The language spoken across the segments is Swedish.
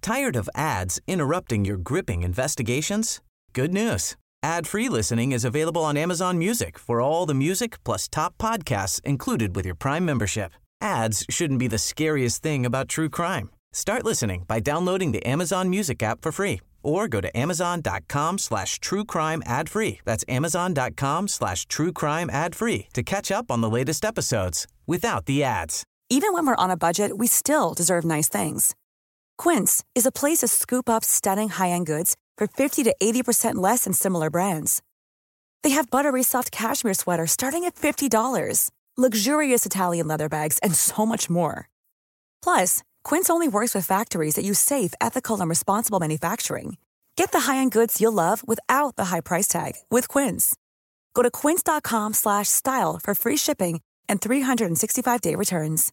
Tired of ads interrupting your gripping investigations? Good news. Ad-free listening is available on Amazon Music for all the music plus top podcasts included with your Prime membership. Ads shouldn't be the scariest thing about true crime. Start listening by downloading the Amazon Music app for free or go to amazon.com/truecrime ad-free. That's amazon.com/truecrime ad-free to catch up on the latest episodes without the ads. Even when we're on a budget, we still deserve nice things. Quince is a place to scoop up stunning high-end goods for 50 to 80% less than similar brands. They have buttery soft cashmere sweaters starting at $50, luxurious Italian leather bags, and so much more. Plus, Quince only works with factories that use safe, ethical, and responsible manufacturing. Get the high-end goods you'll love without the high price tag with Quince. Go to quince.com/style for free shipping and 365-day returns.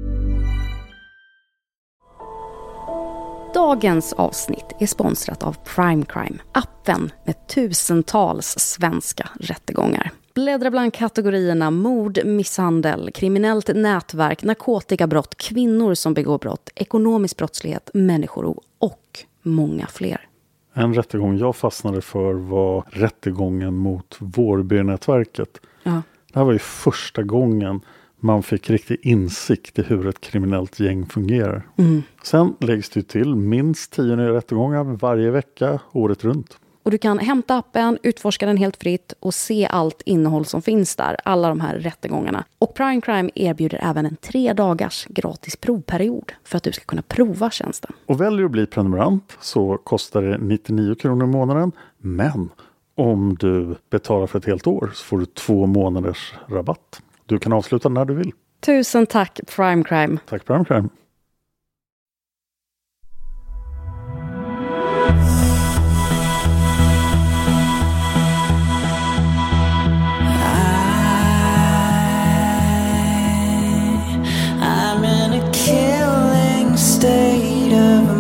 Dagens avsnitt är sponsrat av Prime Crime, appen med tusentals svenska rättegångar. Bläddra bland kategorierna mord, misshandel, kriminellt nätverk, narkotikabrott, kvinnor som begår brott, ekonomisk brottslighet, människorov och många fler. En rättegång jag fastnade för var rättegången mot Vårbynätverket. Ja. Det här var ju första gången man fick riktig insikt i hur ett kriminellt gäng fungerar. Sen läggs det till minst 10 nya rättegångar varje vecka, året runt. Och du kan hämta appen, utforska den helt fritt och se allt innehåll som finns där, alla de här rättegångarna. Och Prime Crime erbjuder även en 3 dagars gratis provperiod för att du ska kunna prova tjänsten. Och väljer du att bli prenumerant så kostar det 99 kronor i månaden. Men om du betalar för ett helt år så får du 2 månaders rabatt. Du kan avsluta när du vill. Tusen tack Prime Crime. Tack Prime Crime. I'm in a killing state of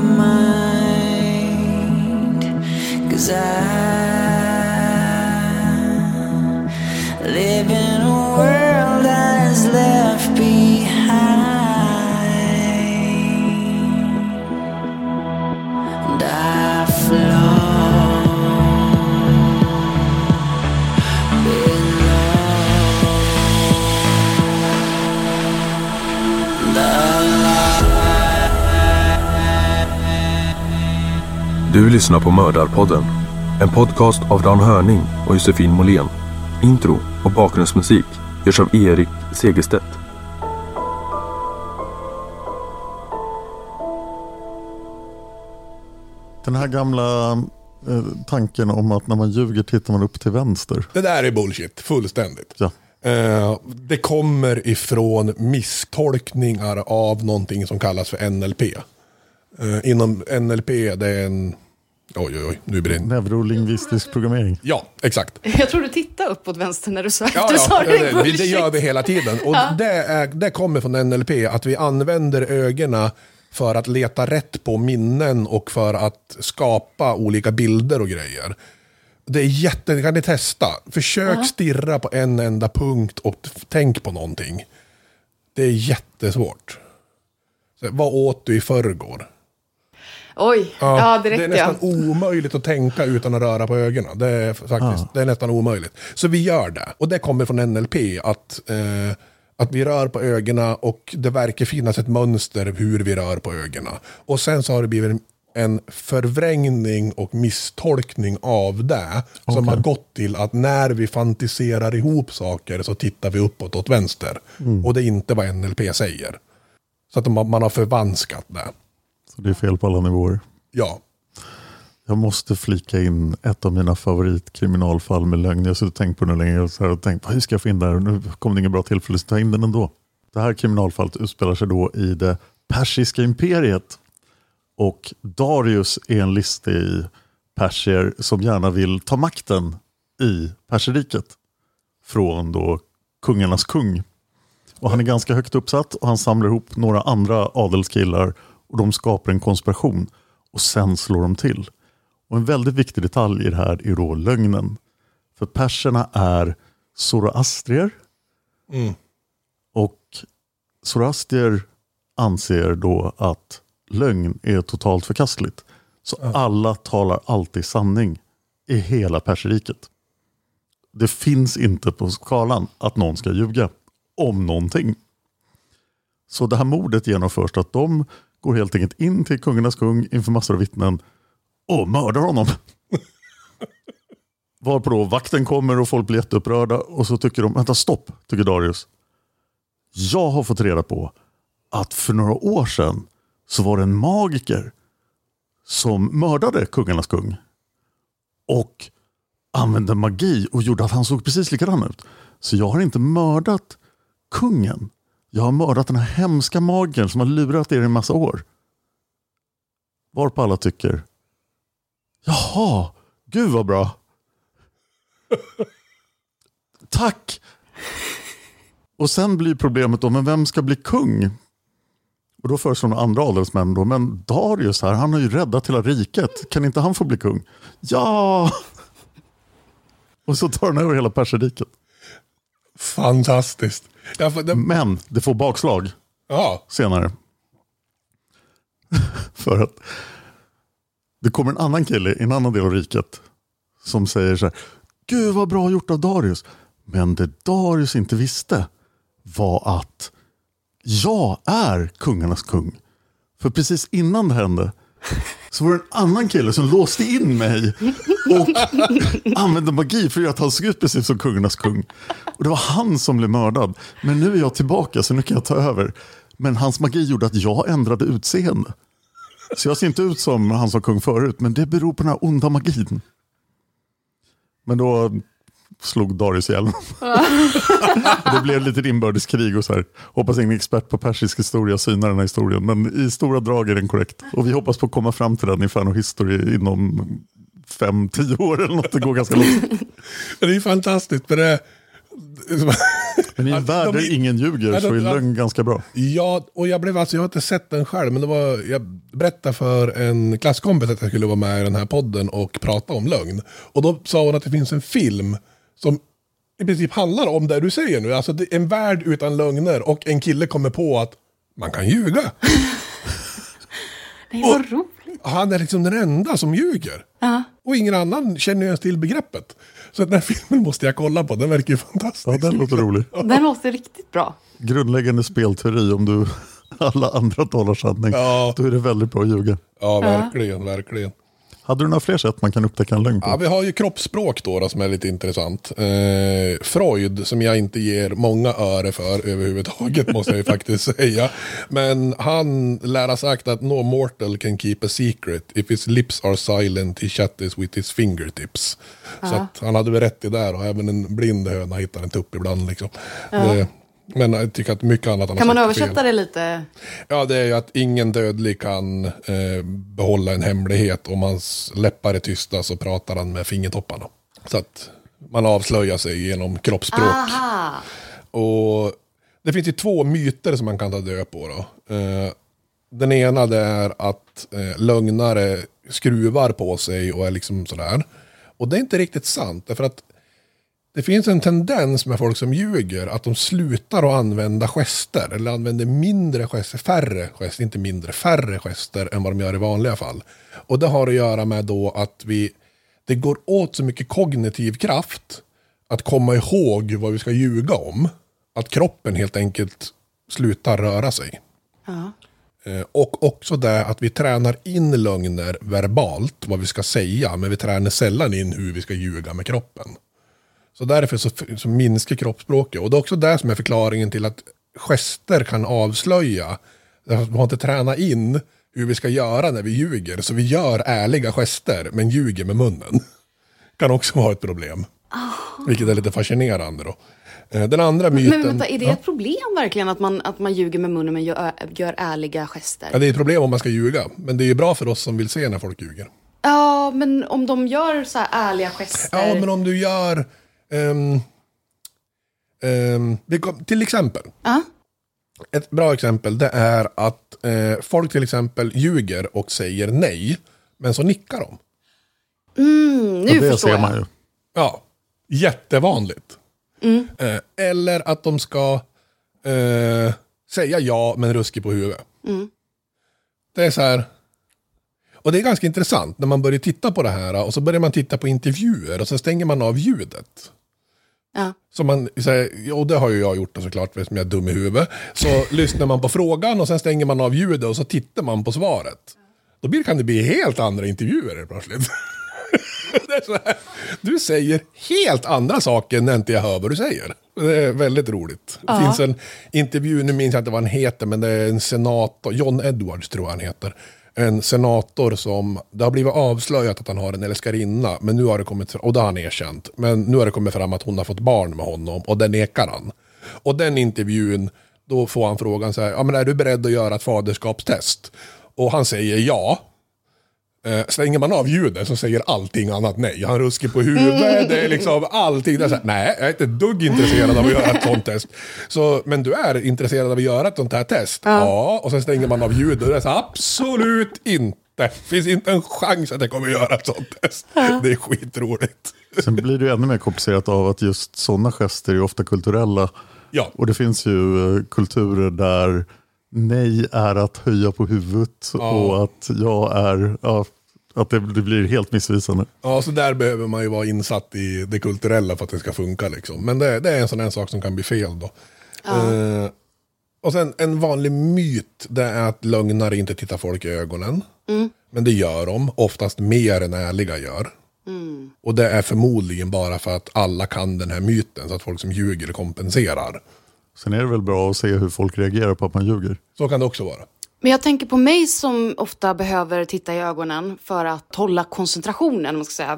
mind, 'cause I live in a world that is left behind, and I flow Du lyssnar på Mördarpodden, en podcast av Dan Hörning och Josefin Måhlén. Intro och bakgrundsmusik görs av Erik Segerstedt. Den här gamla tanken om att när man ljuger tittar man upp till vänster. Det där är bullshit, fullständigt. Ja. Det kommer ifrån misstolkningar av någonting som kallas för NLP. Inom NLP, det är en... Oj, nu blir det... Neurolingvistisk programmering. Ja, exakt. Jag tror du tittade upp åt vänster när du sa Ja, det gör vi hela tiden. Och det kommer från NLP, att vi använder ögonen för att leta rätt på minnen och för att skapa olika bilder och grejer. Det är det kan ni testa. Försök stirra på en enda punkt och tänk på någonting. Det är jättesvårt. Så, vad åt du i förrgår? Oj, det räckte. Det är nästan omöjligt att tänka utan att röra på ögonen. Det är faktiskt, det är nästan omöjligt. Så vi gör det. Och det kommer från NLP att vi rör på ögonen och det verkar finnas ett mönster hur vi rör på ögonen. Och sen så har det blivit en förvrängning och misstolkning av det som har gått till att när vi fantiserar ihop saker så tittar vi uppåt åt vänster. Och det är inte vad NLP säger. Så att man har förvanskat det. Så det är fel på alla nivåer. Ja. Jag måste flika in ett av mina favoritkriminalfall med lögn. Jag har suttit och tänkt på det länge och tänkt, hur ska jag få in det här? Nu kommer det ingen bra tillfälle att ta in den ändå. Det här kriminalfallet utspelar sig då i det persiska imperiet. Och Darius är en listig persier som gärna vill ta makten i Perseriket från då kungarnas kung. Och han är ganska högt uppsatt och han samlar ihop några andra adelskillar och de skapar en konspiration och sen slår de till. Och en väldigt viktig detalj i det här är då lögnen. För perserna är zoroastrier. Och zoroastrier anser då att lögn är totalt förkastligt. Så alla talar alltid sanning i hela perseriket. Det finns inte på skalan att någon ska ljuga om någonting. Så det här mordet genomförs att de går helt enkelt in till kungarnas kung inför massor av vittnen och mördar honom. Varpå då vakten kommer och folk blir jätteupprörda och så tycker de, vänta stopp, tycker Darius. Jag har fått reda på att för några år sedan så var det en magiker som mördade kungarnas kung och använde magi och gjorde att han såg precis likadan ut. Så jag har inte mördat kungen. Jag har mördat den här hemska magikern som har lurat er i en massa år. Varpå alla tycker, jaha, gud vad bra. Tack. Och sen blir problemet då, men vem ska bli kung? Och då föreslår de andra adelsmän då, men Darius här, han har ju räddat hela riket. Kan inte han få bli kung? Ja! Och så tar han över hela perseriket. Fantastiskt. Men det får bakslag senare. För att det kommer en annan kille i en annan del av riket som säger så här, gud vad bra gjort av Darius. Men det Darius inte visste var att jag är kungarnas kung. För precis innan det hände så var det en annan kille som låste in mig och använde magi för att han såg ut precis som kungarnas kung. Och det var han som blev mördad. Men nu är jag tillbaka så nu kan jag ta över. Men hans magi gjorde att jag ändrade utseende. Så jag ser inte ut som han som kung förut, men det beror på den här onda magin. Men då slog Darius ihjäl. Det blev lite inbördeskrig och så här. Hoppas ingen expert på persisk historia synar den här historien. Men i stora drag är den korrekt. Och vi hoppas på att komma fram till den i Inferno History inom 5-10 år eller något. Det går ganska långt. Det är ju fantastiskt. Men i en värld där ingen ljuger så är lögn ganska bra. Ja, och jag har inte sett den själv, men jag berättade för en klasskompis att jag skulle vara med i den här podden och prata om lögn. Och då sa hon att det finns en film som i princip handlar om det du säger nu. Alltså det är en värld utan lögner och en kille kommer på att man kan ljuga. Det är så roligt. Han är liksom den enda som ljuger. Och ingen annan känner ens till begreppet. Så den här filmen måste jag kolla på. Den verkar ju fantastisk. Ja, den låter rolig. Den låter riktigt bra. Grundläggande spelteori om du alla andra talar sanning. Ja. Då är det väldigt bra att ljuga. Ja, verkligen. Hade du några fler sätt man kan upptäcka en lögn på? Ja, vi har ju kroppsspråk då som är lite intressant. Freud, som jag inte ger många öre för överhuvudtaget måste jag ju faktiskt säga. Men han lär ha sagt att no mortal can keep a secret. If his lips are silent he chatters with his fingertips. Så att han hade väl rätt i där och även en blind höna hittar en tupp ibland liksom. Men jag tycker att mycket annat kan man översätta fel. Det lite? Ja, det är ju att ingen dödlig kan behålla en hemlighet. Om hans läppar är tysta så pratar han med fingertopparna. Så att man avslöjar sig genom kroppsspråk. Aha. Och det finns ju 2 myter som man kan ta död på då. Den ena det är att lögnare skruvar på sig och är liksom sådär. Och det är inte riktigt sant, därför att det finns en tendens med folk som ljuger att de slutar att använda gester eller använder mindre gester, färre gester än vad de gör i vanliga fall. Och det har att göra med då att det går åt så mycket kognitiv kraft att komma ihåg vad vi ska ljuga om. Att kroppen helt enkelt slutar röra sig. Och också det att vi tränar in lögner verbalt, vad vi ska säga, men vi tränar sällan in hur vi ska ljuga med kroppen. Så därför så minskar kroppsspråket. Och det är också det som är förklaringen till att gester kan avslöja. Vi har inte tränat in hur vi ska göra när vi ljuger. Så vi gör ärliga gester men ljuger med munnen. Kan också vara ett problem. Vilket är lite fascinerande då. Den andra myten... Men vänta, är det ett problem verkligen att man ljuger med munnen men gör ärliga gester? Ja, det är ett problem om man ska ljuga. Men det är ju bra för oss som vill se när folk ljuger. Ja, men om de gör så här ärliga gester... Ja, men om du gör... till exempel. Ett bra exempel det är att folk till exempel ljuger och säger nej, men så nickar de. Nu det förstår ser man jag. ju. Ja, jättevanligt. Eller att de ska säga ja men ruskig på huvudet. Det är så här. Och det är ganska intressant när man börjar titta på det här och så börjar man titta på intervjuer och så stänger man av ljudet. Ja. Så man säger, och det har ju jag gjort såklart eftersom jag är dum i huvudet. Så lyssnar man på frågan och sen stänger man av ljudet och så tittar man på svaret. Då kan det bli helt andra intervjuer plötsligt. Det är så här. Du säger helt andra saker när inte jag hör vad du säger. Det är väldigt roligt. Det finns en intervju, nu minns jag inte vad han heter, men det är en senator, John Edwards tror jag han heter. En senator som, det har blivit avslöjat att han har en älskarinna, men nu har det kommit, och det har han erkänt, men nu har det kommit fram att hon har fått barn med honom och det nekar han. Och den intervjun, då får han frågan så här, ja men är du beredd att göra ett faderskapstest? Och han säger ja. Stänger man av ljudet så säger allting annat nej. Han ruskar på huvudet, det är liksom allting där så här, nej, jag är inte dugg intresserad av att göra ett sånt test. Så, men du är intresserad av att göra ett sånt här test? Ja, och sen stänger man av ljudet och det är så här, absolut inte. Finns inte en chans att jag kommer göra ett sånt test. Det är skitroligt. Sen blir det ju ännu mer komplicerat av att just sådana gester är ofta kulturella. Ja. Och det finns ju kulturer där nej är att höja på huvudet och att jag är, att det blir helt missvisande. Ja, så där behöver man ju vara insatt i det kulturella för att det ska funka liksom. Men det är en sån här sak som kan bli fel då. Och sen en vanlig myt, det är att lögnare inte tittar folk i ögonen. Men det gör de, oftast mer än ärliga gör. Och det är förmodligen bara för att alla kan den här myten, så att folk som ljuger kompenserar. Sen är det väl bra att se hur folk reagerar på att man ljuger. Så kan det också vara. Men jag tänker på mig som ofta behöver titta i ögonen för att hålla koncentrationen, man ska säga.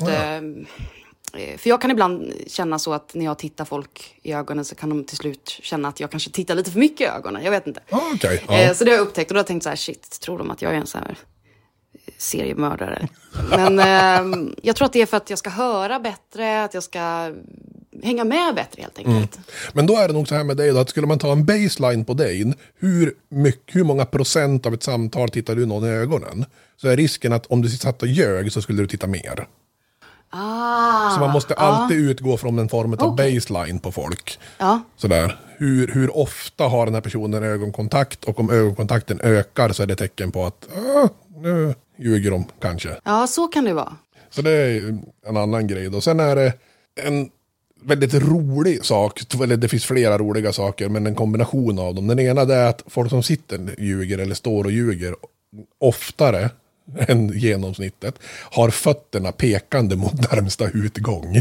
För jag kan ibland känna så att när jag tittar folk i ögonen så kan de till slut känna att jag kanske tittar lite för mycket i ögonen. Jag vet inte. Okay. Så det har jag upptäckt och då har jag tänkt så här, shit, tror de att jag är en så här seriemördare? Men jag tror att det är för att jag ska höra bättre, att jag ska hänga med bättre helt enkelt. Men då är det nog så här med dig då, att skulle man ta en baseline på dig, hur många procent av ett samtal tittar du någon i ögonen, så är risken att om du satt och ljög så skulle du titta mer. Så man måste alltid utgå från en form av baseline på folk. Sådär. Hur ofta har den här personen ögonkontakt, och om ögonkontakten ökar så är det tecken på att nu ljuger de kanske. Ja, så kan det vara. Så det är en annan grej då. Sen är det en väldigt rolig sak, eller det finns flera roliga saker, men en kombination av dem. Den ena är att folk som sitter ljuger eller står och ljuger oftare än genomsnittet har fötterna pekande mot närmsta utgång.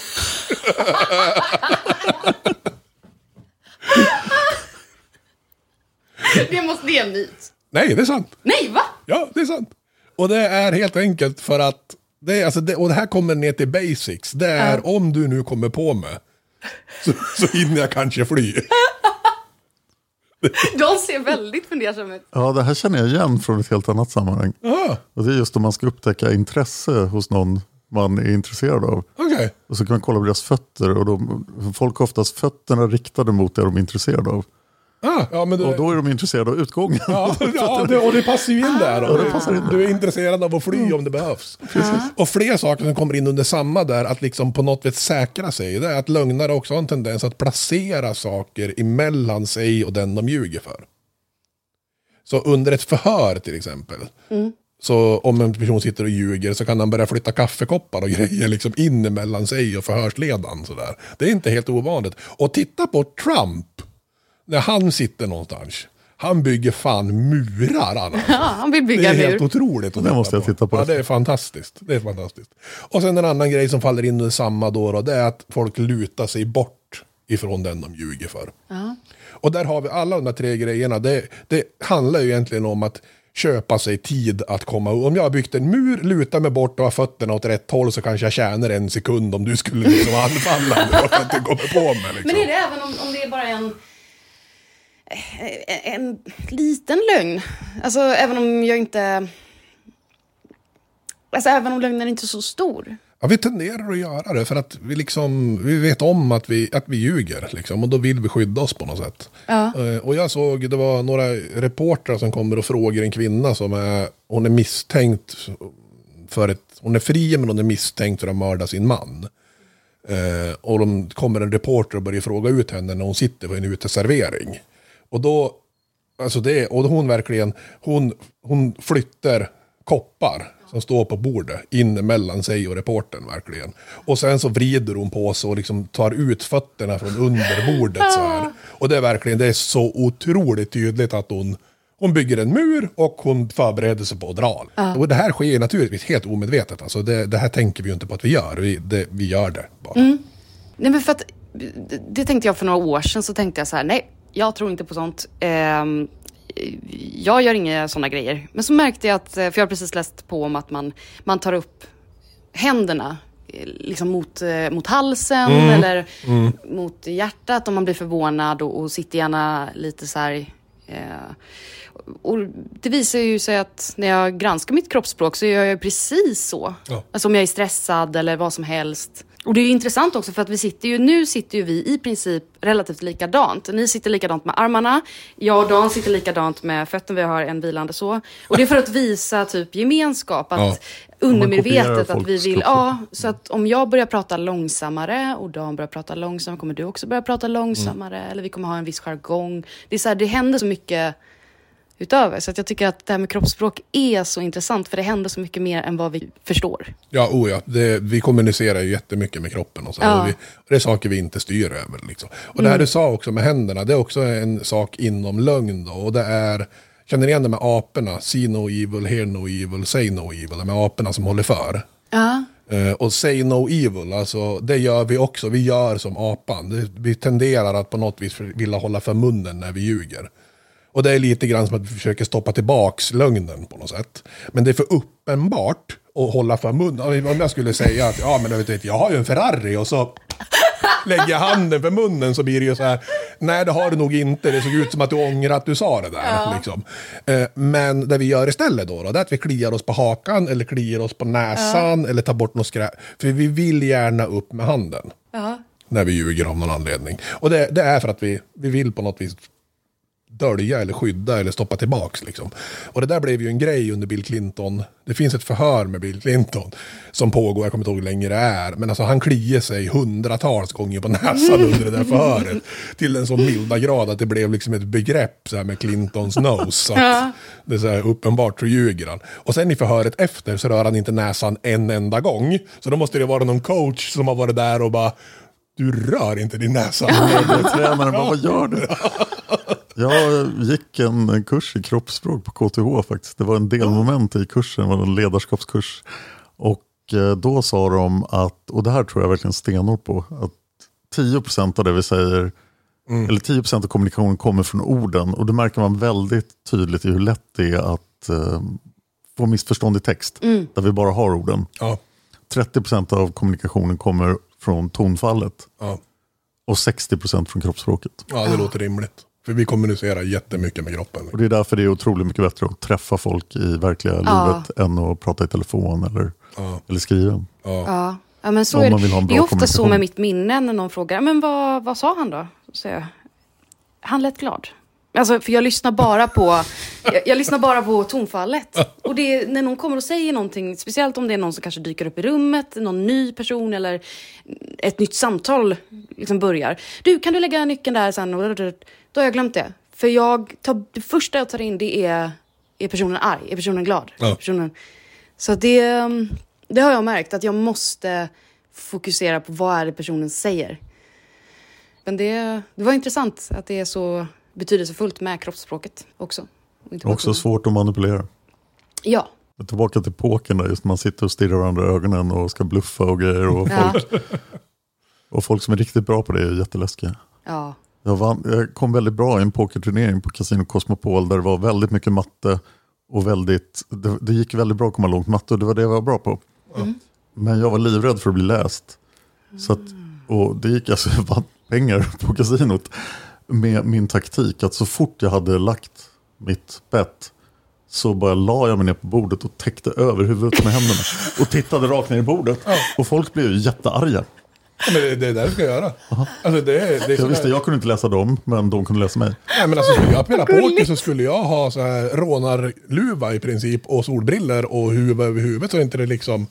Det är en myt. Nej, det är sant. Nej, va? Ja, det är sant. Och det är helt enkelt för att och det här kommer ner till basics. Det är om du nu kommer på mig så hinner jag kanske fly. De ser väldigt fundersamma ut. Ja, det här känner jag igen från ett helt annat sammanhang. Och det är just om man ska upptäcka intresse hos någon man är intresserad av. Okay. Och så kan man kolla på deras fötter. Och folk har oftast fötterna riktade mot det de är intresserade av. Men och då är de intresserade av utgången. Och det passar ju in där. Du är intresserad av att fly om det behövs. Och fler saker som kommer in under samma där, att liksom på något sätt säkra sig. Det är att lögnare också har en tendens att placera saker emellan sig och den de ljuger för. Så under ett förhör till exempel. Så om en person sitter och ljuger så kan han börja flytta kaffekoppar och grejer liksom in emellan sig och förhörsledaren. Sådär. Det är inte helt ovanligt. Och titta på Trump. När han sitter någonstans. Han bygger fan murar. Han vill bygga det är helt otroligt. Det måste jag titta på. Ja, det är fantastiskt. Och sen en annan grej som faller in under samma då, det är att folk lutar sig bort ifrån den de ljuger för. Och där har vi alla de här tre grejerna. Det handlar ju egentligen om att köpa sig tid att komma. Om jag har byggt en mur, lutar mig bort och har fötterna åt rätt håll, så kanske jag tjänar 1 sekund om du skulle liksom anfalla. Jag kan inte komma på mig. Liksom. Men är det även om det är bara en liten lögn? Alltså även om jag inte... Alltså även om lögnen inte är så stor? Ja, vi tenderar att göra det för att vi vet om att vi ljuger liksom, och då vill vi skydda oss på något sätt. Och jag såg, det var några reportrar som kommer och frågar en kvinna som hon är misstänkt hon är fri, men hon är misstänkt för att mörda sin man. Och då kommer en reporter och börjar fråga ut henne när hon sitter på en uteservering. Och då Alltså och hon verkligen, hon flyttar koppar som står på bordet in mellan sig och reportern verkligen. Och sen så vrider hon på sig och liksom tar ut fötterna från under bordet så här. Och det är verkligen, det är så otroligt tydligt att hon bygger en mur och hon förbereder sig på att dra. Och det här sker naturligtvis helt omedvetet. Alltså det här tänker vi ju inte på att vi gör. Vi gör det bara. Nej, men för att det tänkte jag för några år sedan, så tänkte jag så här, nej, jag tror inte på sånt. Jag gör inga såna grejer. Men så märkte jag att, för jag har precis läst på om att man tar upp händerna liksom mot halsen eller mot hjärtat om man blir förvånad och sitter gärna lite så här. Och det visar ju sig att när jag granskar mitt kroppsspråk så gör jag precis så. Ja. Alltså om jag är stressad eller vad som helst. Och det är ju intressant också för att nu sitter ju vi i princip relativt likadant. Ni sitter likadant med armarna. Jag och Dan sitter likadant med fötterna. Vi har en vilande så. Och det är för att visa typ gemenskap. Att undermedvetet att vi vill. Ja, så att om jag börjar prata långsammare och Dan börjar prata långsammare, kommer du också börja prata långsammare. Eller vi kommer ha en viss jargong. Det är så här, det händer så mycket utöver. Så att jag tycker att det här med kroppsspråk är så intressant. För det händer så mycket mer än vad vi förstår. Ja. Vi kommunicerar ju jättemycket med kroppen. Och så och det är saker vi inte styr över. Liksom. Och det här du sa också med händerna. Det är också en sak inom lögn. Då, och det är, känner igen det med aporna. See no evil, hear no evil, say no evil. Med aporna som håller för. Och say no evil, alltså det gör vi också. Vi gör som apan. Vi tenderar att på något vis vilja hålla för munnen när vi ljuger. Och det är lite grann som att vi försöker stoppa tillbaks lögnen på något sätt. Men det är för uppenbart att hålla för munnen. Om jag skulle säga att jag har ju en Ferrari och så lägger jag handen för munnen så blir det ju så här. Nej, det har du nog inte. Det såg ut som att du ångrar att du sa det där. Liksom. Men det vi gör istället då det är att vi kliar oss på hakan eller kliar oss på näsan eller tar bort något skräp. För vi vill gärna upp med handen när vi ljuger av någon anledning. Och det är för att vi vill på något vis dölja eller skydda eller stoppa tillbaks liksom. Och det där blev ju en grej under Bill Clinton. Det finns ett förhör med Bill Clinton som pågår, jag kommer inte ihåg hur länge det är, men alltså han kliar sig hundratals gånger på näsan under det där förhöret till en så milda grad att det blev liksom ett begrepp så här med Clintons nose, så att det är så här uppenbart så ljuger han. Och sen i förhöret efter så rör han inte näsan en enda gång, så då måste det vara någon coach som har varit där och bara, du rör inte din näsa. Tränaren bara, vad gör du? Jag gick en kurs i kroppsspråk på KTH faktiskt. Det var en delmoment i kursen, det var en ledarskapskurs. Och då sa de att, och det här tror jag verkligen stenhårt på, att 10% av det vi säger, eller 10% av kommunikationen kommer från orden. Och det märker man väldigt tydligt i hur lätt det är att få missförstånd i text, där vi bara har orden. 30% av kommunikationen kommer från tonfallet. Och 60% från kroppsspråket. Ja, det låter rimligt. För vi kommunicerar jättemycket med kroppen. Och det är därför det är otroligt mycket bättre att träffa folk i verkliga livet än att prata i telefon eller skriva. Ja, men så är det. Det är ofta så med mitt minne när någon frågar, men vad sa han då? Så jag, han lät glad. Alltså, för jag lyssnar bara på tonfallet. Och det är när någon kommer och säger någonting, speciellt om det är någon som kanske dyker upp i rummet, någon ny person eller ett nytt samtal liksom börjar. Du, kan du lägga nyckeln där sen? Då har jag glömt det. För det första jag tar in, det är personen arg? Är personen glad? Så det har jag märkt, att jag måste fokusera på vad är det personen säger. Men det var intressant att det är så betydelsefullt med kroppsspråket också. Också svårt att manipulera. Ja. Tillbaka till pokern där, just när man sitter och stirrar varandra i ögonen och ska bluffa och grejer. Och folk som är riktigt bra på det är jätteläskiga. Ja. Jag kom väldigt bra i en pokerturnering på Casino Cosmopol där det var väldigt mycket matte och det gick väldigt bra att komma långt matte och det var det jag var bra på. Men jag var livrädd för att bli läst. Så att, och det gick alltså vann pengar på kasinot med min taktik att så fort jag hade lagt mitt bett så bara la jag mig ner på bordet och täckte över huvudet med händerna och tittade rakt ner i bordet. Och folk blev ju jättearga. Ja, men det är det du ska göra. Alltså jag visste, jag kunde inte läsa dem, men de kunde läsa mig. Nej, men alltså, skulle jag spela poker så skulle jag ha så här rånarluva i princip och solbriller och huvud över huvudet, så inte det liksom...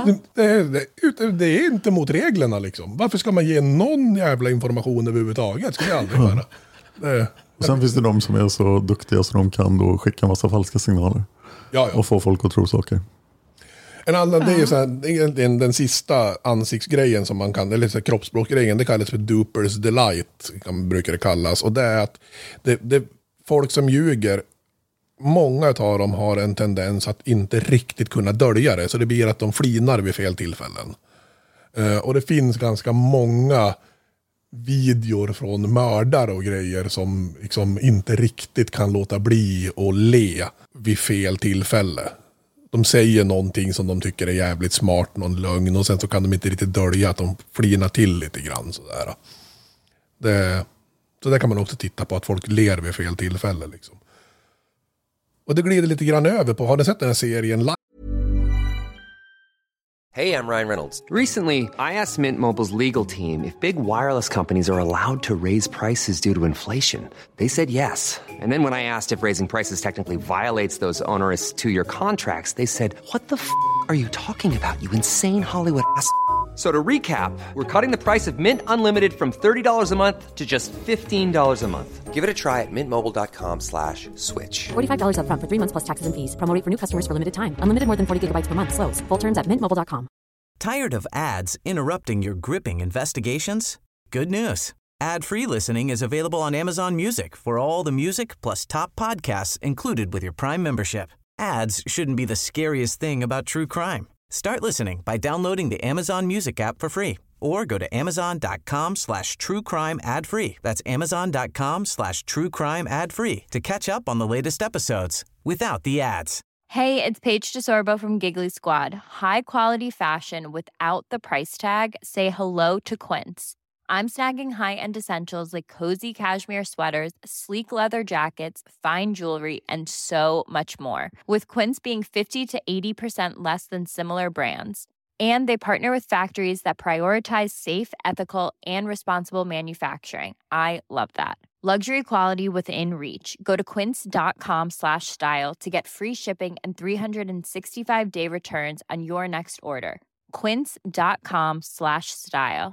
Det är inte mot reglerna liksom. Varför ska man ge någon jävla information överhuvudtaget? Ska vi aldrig göra. Och sen finns det de som är så duktiga så de kan då skicka en massa falska signaler. Ja. Och få folk att tro saker. En annan, det är ju så här, den sista ansiktsgrejen som man kan, eller så här, kroppsspråkgrejen, det kallas för Duper's Delight, brukar det kallas. Och det är att det folk som ljuger, många av dem har en tendens att inte riktigt kunna dölja det. Så det blir att de flinar vid fel tillfällen. Och det finns ganska många videor från mördare och grejer som liksom inte riktigt kan låta bli att le vid fel tillfälle. De säger någonting som de tycker är jävligt smart, någon lögn, och sen så kan de inte riktigt dölja att de flinar till lite grann sådär. Så där kan man också titta på, att folk ler vid fel tillfälle liksom. Och det glider lite grann över på, har ni sett den här serien live? Hey, I'm Ryan Reynolds. Recently, I asked Mint Mobile's legal team if big wireless companies are allowed to raise prices due to inflation. They said yes. And then when I asked if raising prices technically violates those onerous 2-year contracts, they said, "What the f*** are you talking about, you insane Hollywood ass?" So to recap, we're cutting the price of Mint Unlimited from $30 a month to just $15 a month. Give it a try at mintmobile.com/switch. $45 up front for 3 months plus taxes and fees. Promo rate for new customers for limited time. Unlimited more than 40 gigabytes per month. Slows full terms at mintmobile.com. Tired of ads interrupting your gripping investigations? Good news. Ad-free listening is available on Amazon Music for all the music plus top podcasts included with your Prime membership. Ads shouldn't be the scariest thing about true crime. Start listening by downloading the Amazon Music app for free or go to amazon.com/truecrime ad-free. That's amazon.com/truecrime ad-free to catch up on the latest episodes without the ads. Hey, it's Paige DeSorbo from Giggly Squad. High quality fashion without the price tag. Say hello to Quince. I'm snagging high-end essentials like cozy cashmere sweaters, sleek leather jackets, fine jewelry, and so much more. With Quince being 50 to 80% less than similar brands. And they partner with factories that prioritize safe, ethical, and responsible manufacturing. I love that. Luxury quality within reach. Go to quince.com/style to get free shipping and 365-day returns on your next order. Quince.com/style.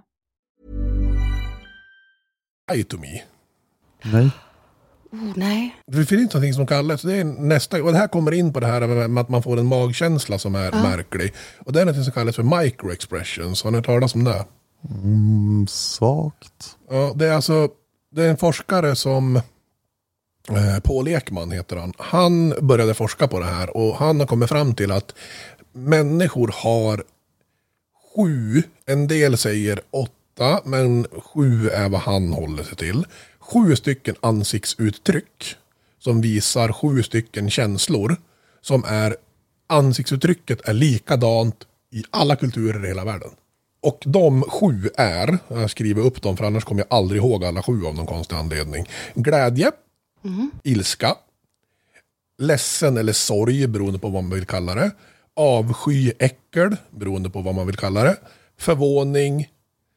To me. Nej. Nej. Det finns någonting som kallas, det är nästa, och det här kommer in på det här med att man får en magkänsla som är märklig. Och det är något som kallas för microexpressions. Har ni hört talas om det? Svagt. Ja, det är alltså, det är en forskare som Paul Ekman heter han. Han började forska på det här och han har kommit fram till att människor har 7, en del säger 8, men 7 är vad han håller sig till. 7 stycken ansiktsuttryck som visar 7 stycken känslor som är, ansiktsuttrycket är likadant i alla kulturer i hela världen. Och de 7 är, jag skriver upp dem för annars kommer jag aldrig ihåg alla 7 av någon konstig anledning. Glädje, ilska, ledsen eller sorg beroende på vad man vill kalla det. Avsky, äckel beroende på vad man vill kalla det. Förvåning,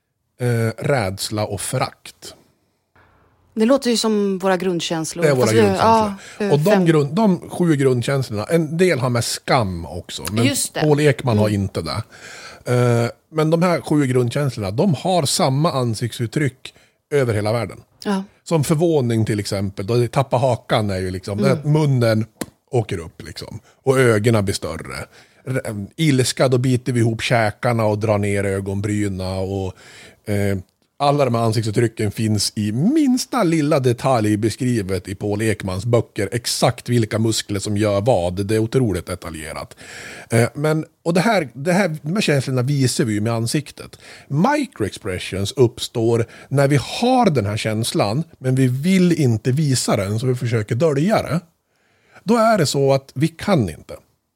rädsla och förakt. Det låter ju som våra grundkänslor. Det är våra grundkänslor. Och de 7 grundkänslorna, en del har med skam också. Men Paul Ekman har inte det. Men de här 7 grundkänslorna, de har samma ansiktsuttryck över hela världen. Ja. Som förvåning till exempel, då tappa hakan är ju liksom, munnen åker upp liksom. Och ögonen blir större. Ilska, då biter vi ihop käkarna och drar ner ögonbryna och alla de här ansiktsuttrycken finns i minsta lilla detalj beskrivet i Paul Ekmans böcker. Exakt vilka muskler som gör vad. Det är otroligt detaljerat. Och de här känslorna visar vi ju med ansiktet. Microexpressions uppstår när vi har den här känslan men vi vill inte visa den, så vi försöker dölja det. Då är det så att vi kan inte.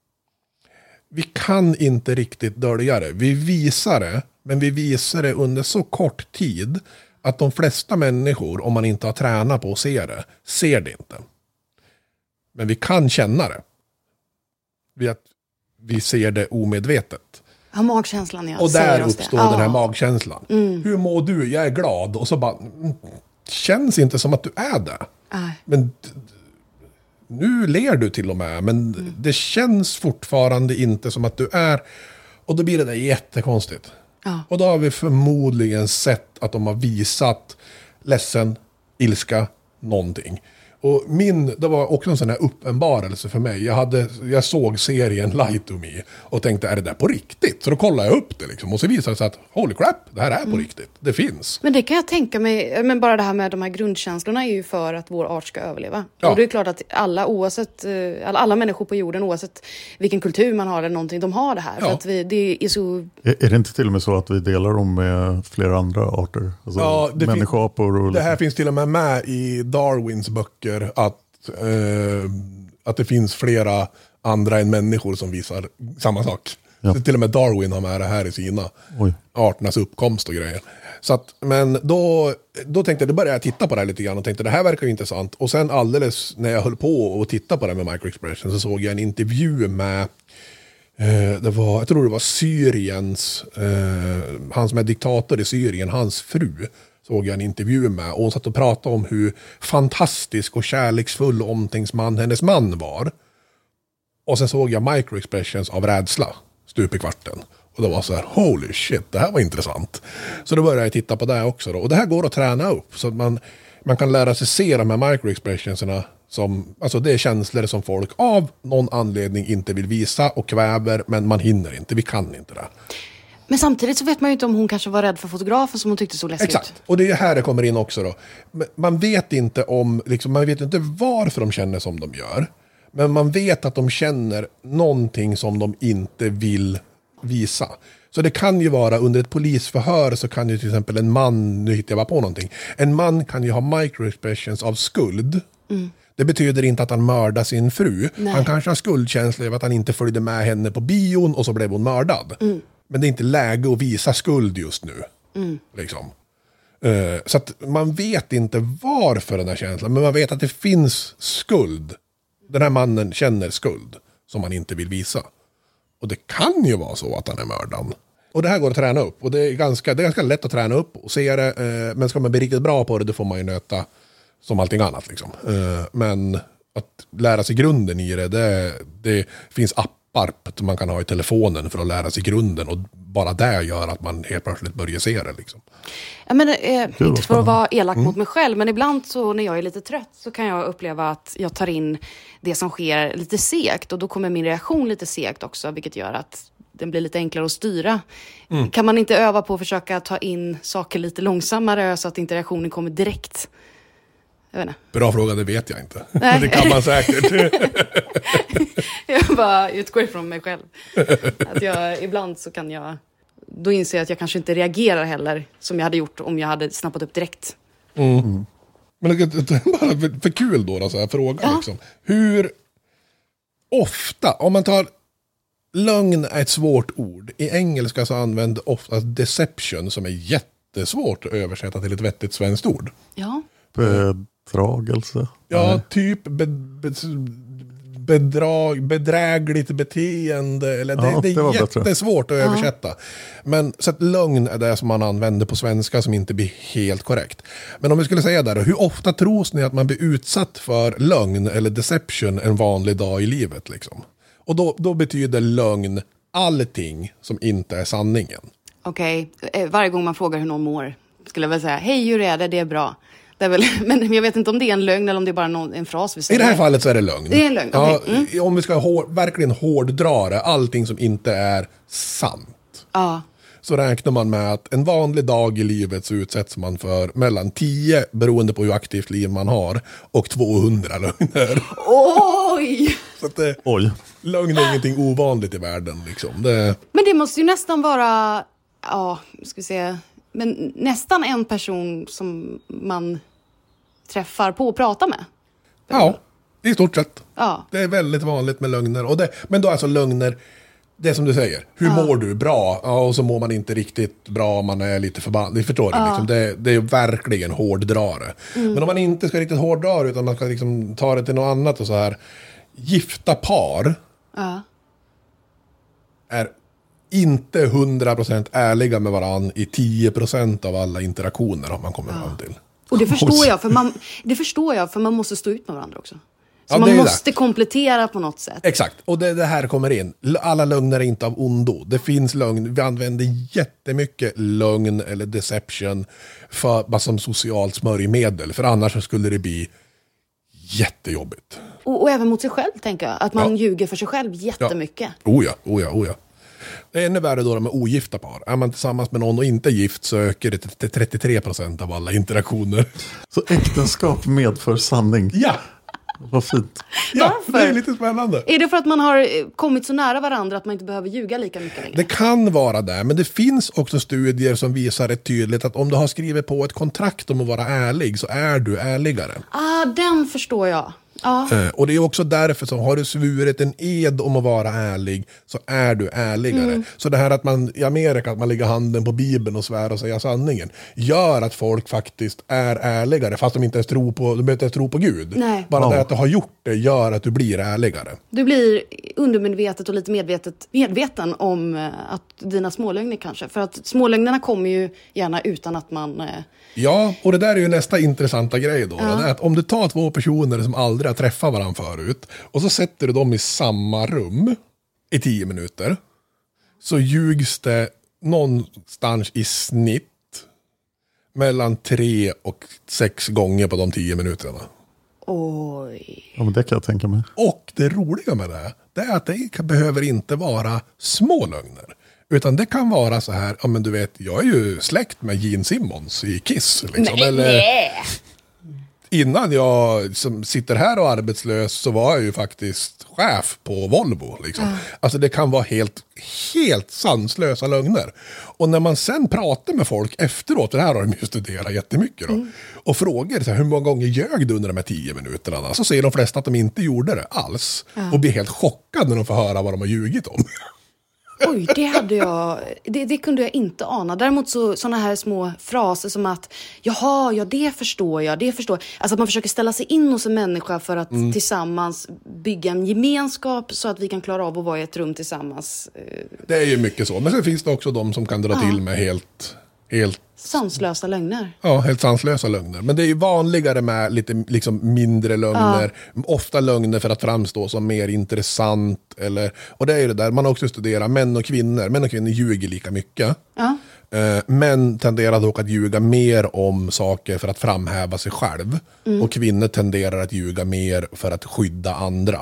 Vi kan inte riktigt dölja det. Vi visar det, men vi visar det under så kort tid att de flesta människor, om man inte har tränat på att se det, ser det inte. Men vi kan känna det. Vi ser det omedvetet. Ja, magkänslan, ja. Och där uppstår den här magkänslan. Hur mår du? Jag är glad. Och så bara, känns inte som att du är det. Men nu ler du till och med, men det känns fortfarande inte som att du är. Och då blir det där jättekonstigt. Och då har vi förmodligen sett att de har visat ledsen, ilska, någonting. Och det var också en sån här uppenbarelse för mig. Jag såg serien Lie to Me och tänkte, är det där på riktigt? Så då kollade jag upp det liksom. Och så visade det sig att, holy crap, det här är på riktigt. Det finns. Men det kan jag tänka mig, men bara det här med de här grundkänslorna är ju för att vår art ska överleva. Ja. Och det är klart att alla människor på jorden, oavsett vilken kultur man har eller någonting, de har det här. Ja. För att det är så... Är det inte till och med så att vi delar dem med flera andra arter? Alltså Ja, människoapor och... Det här finns till och med i Darwins böcker att det finns flera andra än människor som visar samma sak. Ja. Så till och med Darwin har med det här i sina arternas uppkomst och grejer. Så att, men då tänkte jag, då började jag titta på det här lite grann och tänkte, det här verkar ju intressant. Och sen alldeles när jag höll på och titta på det med microexpression så såg jag en intervju med jag tror det var Syriens, han som är diktator i Syrien, hans fru, såg jag en intervju med. Och hon satt och pratade om hur fantastisk och kärleksfull och omtänksam hennes man var. Och sen såg jag microexpressions av rädsla stup i kvarten. Och det var så här, holy shit, det här var intressant. Så då började jag titta på det också då. Och det här går att träna upp så att man kan lära sig se de här microexpressionserna som, alltså det är känslor som folk av någon anledning inte vill visa och kväver, men man hinner inte, vi kan inte det. Men samtidigt så vet man ju inte om hon kanske var rädd för fotografen som hon tyckte så läskigt ut. Exakt, och det är här det kommer in också då. Man vet inte man vet inte varför de känner som de gör. Men man vet att de känner någonting som de inte vill visa. Så det kan ju vara under ett polisförhör så kan ju till exempel en man, nu hittar jag bara på någonting. En man kan ju ha microexpressions av skuld. Mm. Det betyder inte att han mördar sin fru. Nej. Han kanske har skuldkänsla över att han inte följde med henne på bion och så blev hon mördad. Mm. Men det är inte läge att visa skuld just nu. Mm. Liksom. Så att man vet inte varför den här känslan, men man vet att det finns skuld. Den här mannen känner skuld som han inte vill visa. Och det kan ju vara så att han är mördaren. Och det här går att träna upp. Och det är ganska lätt att träna upp och se det. Men ska man bli riktigt bra på det, då får man ju nöta som allting annat. Liksom. Men att lära sig grunden i det finns appar man kan ha i telefonen för att lära sig grunden. Och bara det gör att man helt plötsligt börjar se det. Liksom. Ja, men, inte för att vara elak mot mig själv, men ibland så när jag är lite trött så kan jag uppleva att jag tar in det som sker lite segt. Och då kommer min reaktion lite segt också, vilket gör att den blir lite enklare att styra. Mm. Kan man inte öva på att försöka ta in saker lite långsammare så att inte reaktionen kommer direkt? Jag vet inte. Bra fråga, det vet jag inte. Det kan man säkert. Jag bara utgår ifrån mig själv. Att ibland så kan jag... Då inser jag att jag kanske inte reagerar heller som jag hade gjort om jag hade snappat upp direkt. Mm. Men bara för kul då så här fråga. Ja. Liksom. Hur ofta, om man tar... Lögn är ett svårt ord. I engelska så använder ofta deception som är jättesvårt att översätta till ett vettigt svenskt ord. Ja. Bedragelse. Ja, typ bedrägligt beteende. Eller det är jättesvårt att översätta. Men så att lögn är det som man använder på svenska som inte blir helt korrekt. Men om vi skulle säga där, hur ofta tros ni att man blir utsatt för lögn eller deception en vanlig dag i livet liksom? Och då betyder lögn allting som inte är sanningen. Okej, varje gång man frågar hur någon mår skulle jag väl säga, hej hur är det, det är bra. Det är väl, men jag vet inte om det är en lögn eller om det är bara en fras vi säger. I det här fallet så är det lögn. Det är en lögn, okej. Ja, om vi ska verkligen hårddra det, allting som inte är sant. Ja. Så räknar man med att en vanlig dag i livet så utsätts man för mellan 10, beroende på hur aktivt liv man har, och 200 lögner. Oj! Så att lögn är ingenting ovanligt i världen. Liksom. Men det måste ju nästan vara, ska vi se, men nästan en person som man träffar på och pratar med. Ja, i stort sett. Ja. Det är väldigt vanligt med lögner. Men då alltså lögner, det som du säger. Hur mår du? Bra. Ja, och så mår man inte riktigt bra om man är lite förbannad. Ni förstår det. Liksom. Det är verkligen hårddrare. Men om man inte ska riktigt hårdra utan man ska liksom ta det till något annat och så här. Gifta par är inte 100% ärliga med varann i 10% av alla interaktioner har man kommit fram till. Och det förstår jag, för man måste stå ut med varandra också. Så man måste komplettera på något sätt. Exakt, och det här kommer in. Alla lögner är inte av ondo. Det finns lögn, vi använder jättemycket lögn eller deception bara som socialt smörjmedel. För annars så skulle det bli jättejobbigt. Och även mot sig själv, tänker jag. Att man ljuger för sig själv jättemycket. Ja. Oh ja. Det är ännu värre då med ogifta par. Är man tillsammans med någon och inte gift så ökar det till 33% av alla interaktioner. Så äktenskap medför sanning? Ja! Vad fint. Ja, det är lite spännande. Är det för att man har kommit så nära varandra att man inte behöver ljuga lika mycket längre? Det kan vara det, men det finns också studier som visar rätt tydligt att om du har skrivit på ett kontrakt om att vara ärlig så är du ärligare. Den förstår jag. Ja. Och det är också därför så har du svurit en ed om att vara ärlig så är du ärligare. Så det här att man i Amerika att man lägger handen på Bibeln och svär och säger sanningen gör att folk faktiskt är ärligare fast de inte ens tror på, de behöver inte ens tro på Gud. Nej. Bara det att du har gjort det gör att du blir ärligare. Du blir undermedvetet och lite medveten om att dina smålögner kanske. För att smålögnerna kommer ju gärna utan att man... Ja, och det där är ju nästa intressanta grej då. Det är att om du tar 2 personer som aldrig har träffat varandra förut och så sätter du dem i samma rum i 10 minuter så ljugs det någonstans i snitt mellan 3 och 6 gånger på de 10 minuterna. Oj. Ja, men det kan jag tänka mig. Och det roliga med det är att det behöver inte vara små lögner. Utan det kan vara så här, ja men du vet, jag är ju släkt med Gene Simmons i Kiss. Liksom. Nej. Innan jag som sitter här och arbetslös så var jag ju faktiskt chef på Volvo. Liksom. Alltså det kan vara helt sanslösa lögner. Och när man sen pratar med folk efteråt, det här har de ju studerat jättemycket då, och frågar så här, hur många gånger ljög du under de här 10 minuterna? Så säger de flesta att de inte gjorde det alls. Och blir helt chockade när de får höra vad de har ljugit om. Oj, det kunde jag inte ana. Däremot såna här små fraser som att jaha, det förstår jag. Alltså att man försöker ställa sig in hos en människa för att tillsammans bygga en gemenskap så att vi kan klara av att vara i ett rum tillsammans. Det är ju mycket så. Men sen finns det också de som kan dra till med helt sanslösa lögner. Ja, helt sanslösa lögner. Men det är ju vanligare med lite liksom mindre lögner. Ofta lögner för att framstå som mer intressant. Och det är ju det där, man har också studerat män och kvinnor. Män och kvinnor ljuger lika mycket. Män tenderar dock att ljuga mer om saker för att framhäva sig själv. Och kvinnor tenderar att ljuga mer för att skydda andra.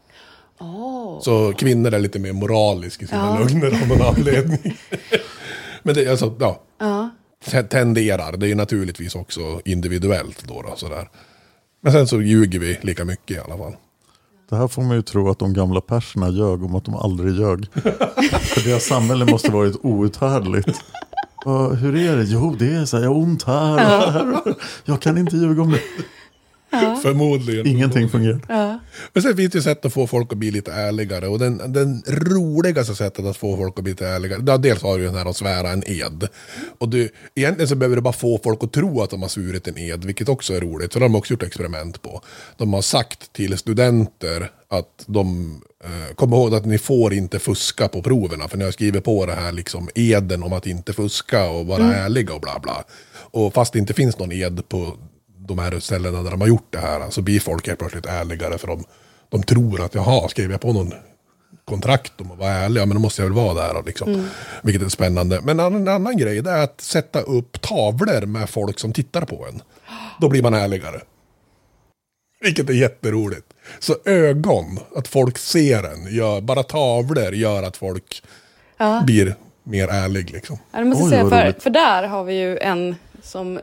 Så kvinnor är lite mer moraliska i sina lögner av någon anledning. Men det är alltså, tenderar. Det är ju naturligtvis också individuellt då sådär. Men sen så ljuger vi lika mycket i alla fall. Det här får man ju tro att de gamla perserna ljög om att de aldrig ljög. För deras samhälle måste varit outhärdligt. Hur är det? Jo, det är så här, jag har ont här. Jag kan inte ljuga om det. Förmodligen. Ingenting fungerar. Men sen finns det sätt att få folk att bli lite ärligare. Och den roligaste sättet att få folk att bli lite ärligare, dels har du den här att svära en ed. Och egentligen så behöver du bara få folk att tro att de har svurit en ed, vilket också är roligt. Så de har också gjort experiment på. De har sagt till studenter att de kommer ihåg att ni får inte fuska på proverna. För ni har skrivit på det här liksom eden om att inte fuska och vara ärliga och bla bla. Och fast det inte finns någon ed på de här ställena där de har gjort det här, så blir folk helt plötsligt ärligare för de tror att skriver jag på någon kontrakt om att vara ärlig, men då måste jag väl vara där liksom. Vilket är spännande. Men en annan grej det är att sätta upp tavlor med folk som tittar på en. Då blir man ärligare. Vilket är jätteroligt. Så ögon, att folk ser en, bara tavlor gör att folk blir mer ärlig liksom. Jag måste säga, för där har vi ju en som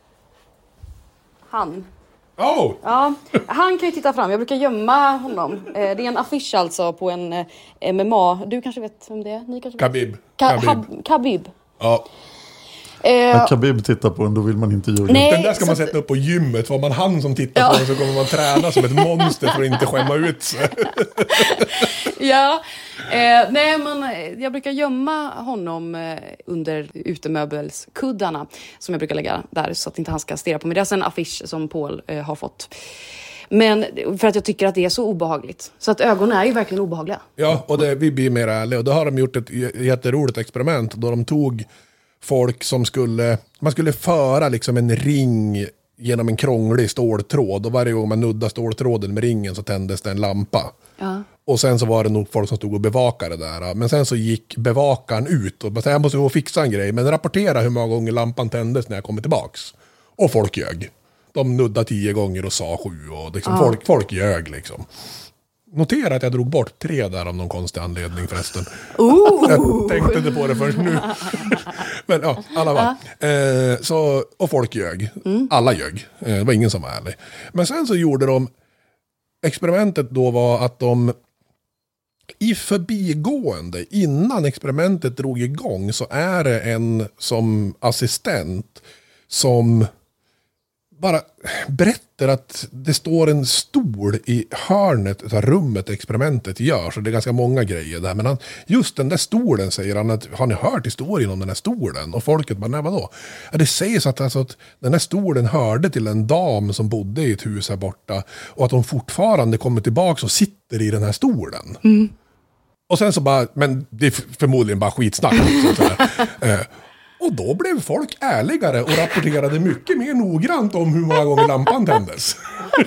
han. Ja, han kan ju titta fram. Jag brukar gömma honom. Det är en affisch alltså på en MMA. Du kanske vet vem det är? Ni kanske Khabib. Khabib. Ja. När Khabib tittar på en, då vill man inte ljuga. Den där ska man sätta upp på gymmet. Var man han som tittar på den så kommer man träna som ett monster för att inte skämma ut sig. Jag brukar gömma honom under utemöbelskuddarna som jag brukar lägga där så att inte han ska stirra på mig. Det är alltså en affisch som Paul har fått. Men för att jag tycker att det är så obehagligt. Så att ögonen är ju verkligen obehagliga. Ja, och vi blir mer ärliga. Och då har de gjort ett jätteroligt experiment då de tog folk som man skulle föra liksom en ring genom en krånglig ståltråd. Och varje gång man nuddade ståltråden med ringen så tändes det en lampa. Ja. Och sen så var det nog folk som stod och bevakade där. Men sen så gick bevakaren ut och bara, jag måste gå och fixa en grej. Men rapportera hur många gånger lampan tändes när jag kommer tillbaks. Och folk ljög. De nuddade 10 gånger och sa 7. Och liksom folk ljög liksom. Notera att jag drog bort 3 där av någon konstig anledning förresten. Jag tänkte inte på det först nu. Men ja, alla var. Och folk ljög. Alla ljög. Det var ingen som var ärlig. Men sen så gjorde de, experimentet då var att de i förbigående, innan experimentet drog igång, så är det en som assistent som bara berättar att det står en stol i hörnet av rummet experimentet gör. Så det är ganska många grejer där. Men just den där stolen, säger han, att har ni hört historien om den här stolen? Och folket bara, nej vadå? Ja, det sägs att den här stolen hörde till en dam som bodde i ett hus här borta. Och att de fortfarande kommer tillbaka och sitter i den här stolen. Och sen så bara, men det är förmodligen bara skitsnack. Och då blev folk ärligare och rapporterade mycket mer noggrant om hur många gånger lampan tändes.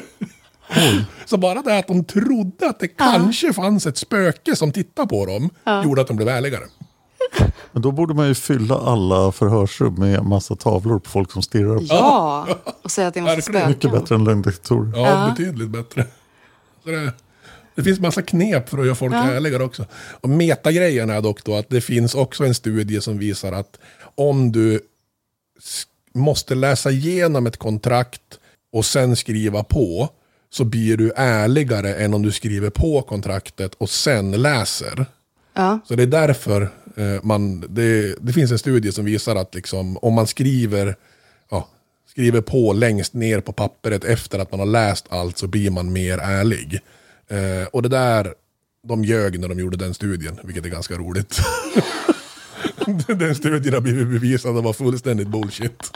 Så bara det att de trodde att det kanske fanns ett spöke som tittade på dem gjorde att de blev ärligare. Men då borde man ju fylla alla förhörsrum med massa tavlor på folk som stirrar på. Ja, och säga att det måste spöka. Mycket bättre än lögndetektorer. Ja, betydligt bättre. Så det finns massa knep för att göra folk ärligare också. Och metagrejen är dock då att det finns också en studie som visar att om du måste läsa igenom ett kontrakt och sen skriva på, så blir du ärligare än om du skriver på kontraktet och sen läser. Ja. Så det är därför det finns en studie som visar att liksom, om man skriver på längst ner på pappret efter att man har läst allt, så blir man mer ärlig. Och det där, de ljög när de gjorde den studien, vilket är ganska roligt. Den studien har blivit bevisad att vara fullständigt bullshit.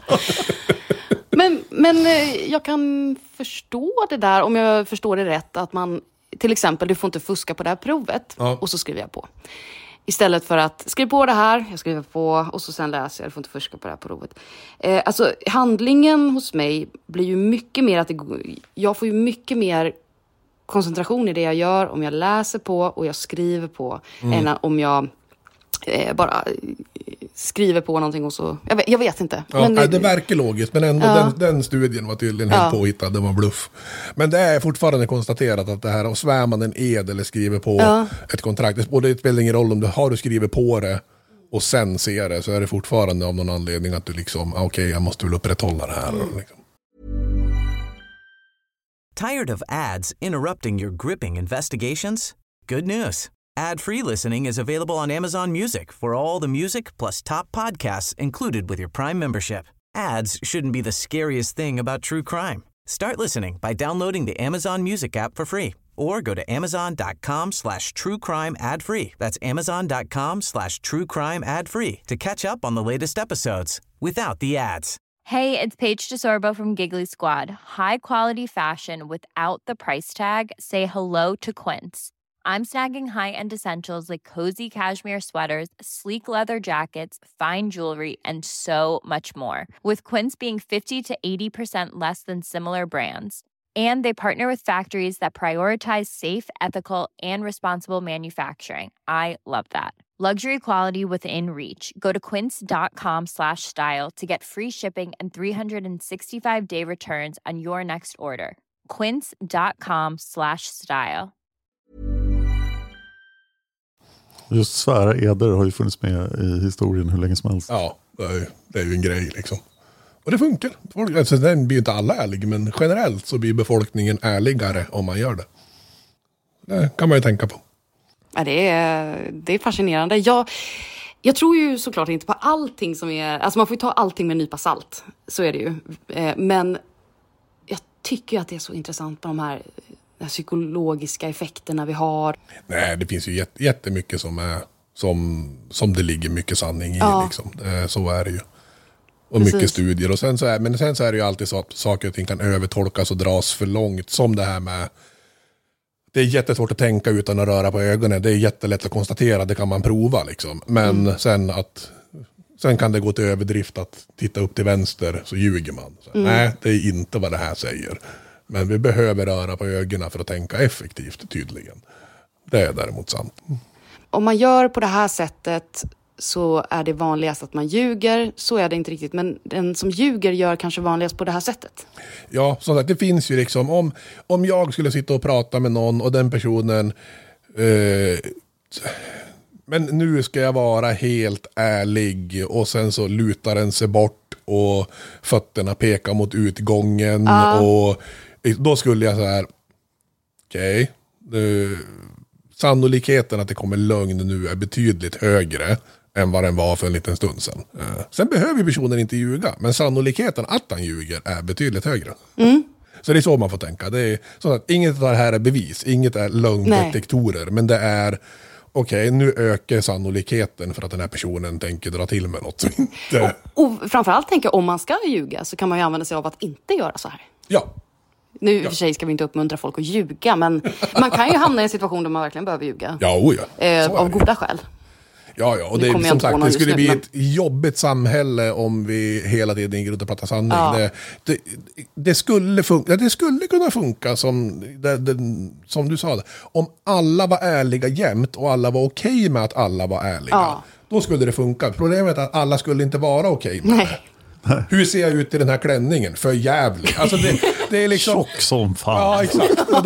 Men jag kan förstå det där, om jag förstår det rätt, att man till exempel, du får inte fuska på det här provet, och så skriver jag på. Istället för att skriva på det här, jag skriver på och så sen läser jag, du får inte fuska på det här provet. Alltså handlingen hos mig blir ju mycket mer att jag får ju mycket mer koncentration i det jag gör om jag läser på och jag skriver på än om jag bara skriver på någonting och så. Jag vet inte. Ja, men det verkar logiskt, men ändå den studien var tydligen helt påhittad, det var bluff. Men det är fortfarande konstaterat att det här, och svär man en ed eller skriver på ett kontrakt, det spelar ingen roll om du skriver på det och sen ser det, så är det fortfarande av någon anledning att du liksom, okej, jag måste väl upprätthålla det här. Liksom. Tired of ads interrupting your gripping investigations? Good news. Ad-free listening is available on Amazon Music for all the music plus top podcasts included with your Prime membership. Ads shouldn't be the scariest thing about true crime. Start listening by downloading the Amazon Music app for free or go to amazon.com/truecrime ad-free. That's amazon.com/truecrime ad-free to catch up on the latest episodes without the ads. Hey, it's Paige DeSorbo from Giggly Squad. High quality fashion without the price tag. Say hello to Quince. I'm snagging high-end essentials like cozy cashmere sweaters, sleek leather jackets, fine jewelry, and so much more. With Quince being 50 to 80% less than similar brands. And they partner with factories that prioritize safe, ethical, and responsible manufacturing. I love that. Luxury quality within reach. Go to quince.com/style to get free shipping and 365-day returns on your next order. Quince.com/style. Just svära eder har ju funnits med i historien hur länge som helst. Ja, det är ju en grej liksom. Och det funkar. Alltså, den blir inte alla ärliga, men generellt så blir befolkningen ärligare om man gör det. Det kan man ju tänka på. Ja, det är fascinerande. Jag tror ju såklart inte på allting som är... Alltså man får ju ta allting med en nypa salt. Så är det ju. Men jag tycker att det är så intressant med de här psykologiska effekterna vi har. Nej, det finns ju jättemycket som det ligger mycket sanning i. Liksom. Så är det ju. Och precis. Mycket studier. Och sen så är det ju alltid så att saker och ting kan övertolkas och dras för långt. Som det här med... Det är jättesvårt att tänka utan att röra på ögonen. Det är jättelätt att konstatera. Det kan man prova liksom. Men sen att Sen kan det gå till överdrift att titta upp till vänster så ljuger man. Så, nej, det är inte vad det här säger. Men vi behöver röra på ögonen för att tänka effektivt tydligen. Det är däremot sant. Om man gör på det här sättet så är det vanligast att man ljuger. Så är det inte riktigt. Men den som ljuger gör kanske vanligast på det här sättet. Ja, som sagt, det finns ju liksom. Om jag skulle sitta och prata med någon och den personen... men nu ska jag vara helt ärlig. Och sen så lutar den sig bort och fötterna pekar mot utgången. Och då skulle jag så här... Okej. Sannolikheten att det kommer lögn nu är betydligt högre än vad den var för en liten stund sedan. Sen behöver personen inte ljuga, men sannolikheten att han ljuger är betydligt högre. Så det är så man får tänka. Det är så att inget av det här är bevis, inget är lögndetektorer, men det är okej, nu ökar sannolikheten för att den här personen tänker dra till med något. Och framförallt tänker jag, om man ska ljuga så kan man ju använda sig av att inte göra så här. Ja. Nu i och för sig ska vi inte uppmuntra folk att ljuga, men man kan ju hamna i en situation där man verkligen behöver ljuga. Av goda skäl. Ja, och det, som sagt, det skulle bli ett jobbigt samhälle om vi hela tiden går ut och pratar sanning. Ja. Det skulle kunna funka som du sa det. Om alla var ärliga jämt och alla var okej med att alla var ärliga. Då skulle det funka. Problemet är att alla skulle inte vara okej med det. Hur ser jag ut i den här klänningen? För jävligt. Alltså det är liksom... Tjock som fan. Ja, exakt. Och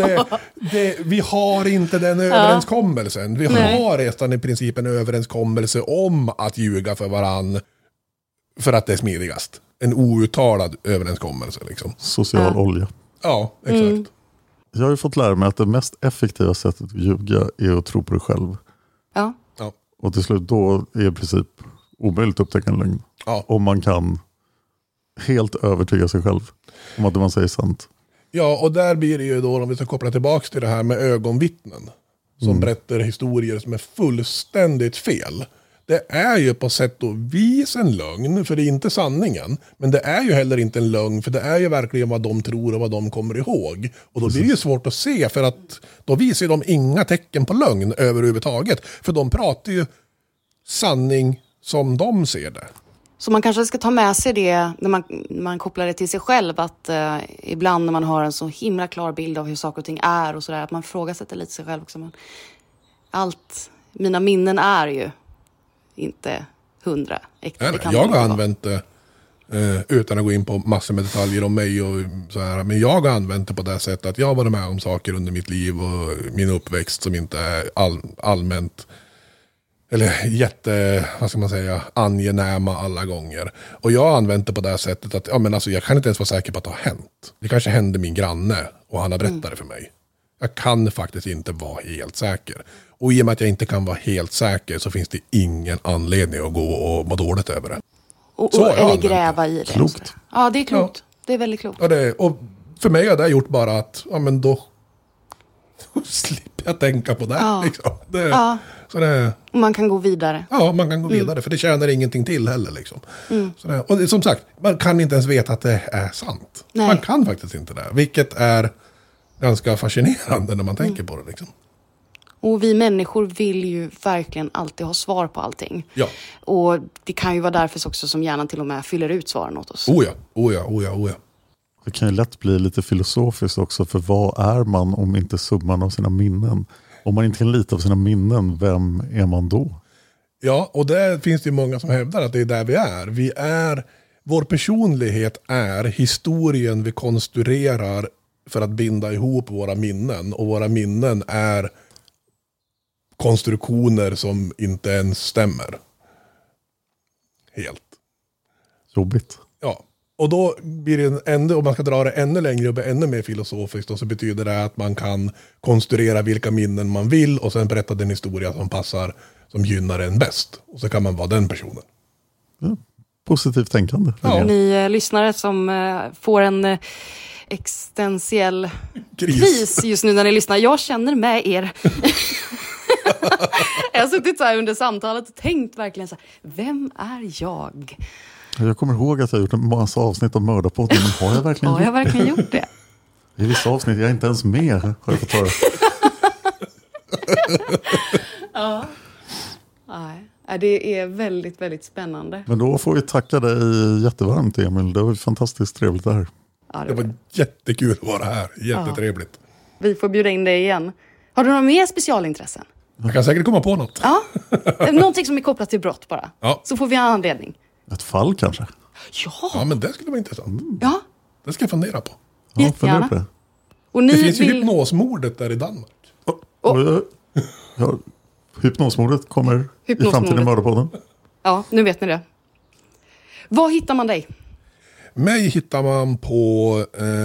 vi har inte den överenskommelsen. Vi har redan i princip en överenskommelse om att ljuga för varann för att det är smidigast. En outtalad överenskommelse. Liksom. Social olja. Ja, exakt. Jag har ju fått lära mig att det mest effektiva sättet att ljuga är att tro på dig själv. Ja. Och till slut då är i princip omöjligt att upptäcka en lögn. Ja. Om man kan helt övertyga sig själv om att det man säger är sant. Ja, och där blir det ju då, om vi ska koppla tillbaka till det här med ögonvittnen som berättar historier som är fullständigt fel. Det är ju på sätt och vis en lögn, för det är inte sanningen. Men det är ju heller inte en lögn, för det är ju verkligen vad de tror och vad de kommer ihåg. Och då blir det ju svårt att se, för att då visar de inga tecken på lögn överhuvudtaget. För de pratar ju sanning som de ser det. Så man kanske ska ta med sig det när man kopplar det till sig själv, att ibland när man har en så himla klar bild av hur saker och ting är och sådär, att man frågasätter lite sig själv också. Mina minnen är ju inte 100 äkta. Jag har använt det utan att gå in på massor med detaljer om mig och så här, men jag har använt det på det sättet att jag har varit med om saker under mitt liv och min uppväxt som inte är allmänt eller vad ska man säga, angenäma alla gånger. Och jag har använt det på det sättet att jag kan inte ens vara säker på att det har hänt. Det kanske hände min granne och han har berättat det för mig. Jag kan faktiskt inte vara helt säker. Och i och med att jag inte kan vara helt säker så finns det ingen anledning att gå och må dåligt över det. Eller gräva i det. Klokt. Ja, det är klokt. Ja. Det är väldigt klokt. Och för mig har det gjort bara att då slipper jag tänka på det. Ja. Liksom. Och man kan gå vidare. Ja, man kan gå vidare, för det tjänar ingenting till heller. Liksom. Och som sagt, man kan inte ens veta att det är sant. Nej. Man kan faktiskt inte det, vilket är ganska fascinerande när man tänker på det. Liksom. Och vi människor vill ju verkligen alltid ha svar på allting. Ja. Och det kan ju vara därför också som hjärnan till och med fyller ut svaren åt oss. Oh ja. Det kan ju lätt bli lite filosofiskt också, för vad är man om inte summan av sina minnen? Om man inte kan lita på sina minnen, vem är man då? Ja, och där finns det ju många som hävdar att det är där vi är. Vår personlighet är historien vi konstruerar för att binda ihop våra minnen. Och våra minnen är konstruktioner som inte ens stämmer. Helt. Jobbigt. Ja. Och då blir det om man ska dra det ännu längre och bli ännu mer filosofiskt, då så betyder det att man kan konstruera vilka minnen man vill och sen berätta den historia som passar, som gynnar en bäst. Och så kan man vara den personen. Ja, positivt tänkande. Ja. Ni lyssnare som får en existentiell kris just nu när ni lyssnar. Jag känner med er. Jag har suttit så här under samtalet och tänkt verkligen så här, vem är jag? Jag kommer ihåg att jag har gjort en massa avsnitt av Mördarpodden, men har jag verkligen gjort det? I vissa avsnitt jag är inte ens med, har jag fått höra. Ja. Nej, det är väldigt, väldigt spännande. Men då får vi tacka dig jättevarmt, Emil. Det var fantastiskt trevligt det här. Ja, det var jättekul att vara här. Jättetrevligt. Ja. Vi får bjuda in dig igen. Har du några mer specialintressen? Jag kan säkert komma på något. Ja, någonting som är kopplat till brott bara. Ja. Så får vi ha anledning. Ett fall kanske? Ja, men det skulle vara intressant. Ja. Det ska jag fundera på. Ja, fundera på det. Och ni det finns ju hypnosmordet där i Danmark. Ja, hypnosmordet kommer i framtiden i Mördarpodden. Ja, nu vet ni det. Var hittar man dig? Mig hittar man på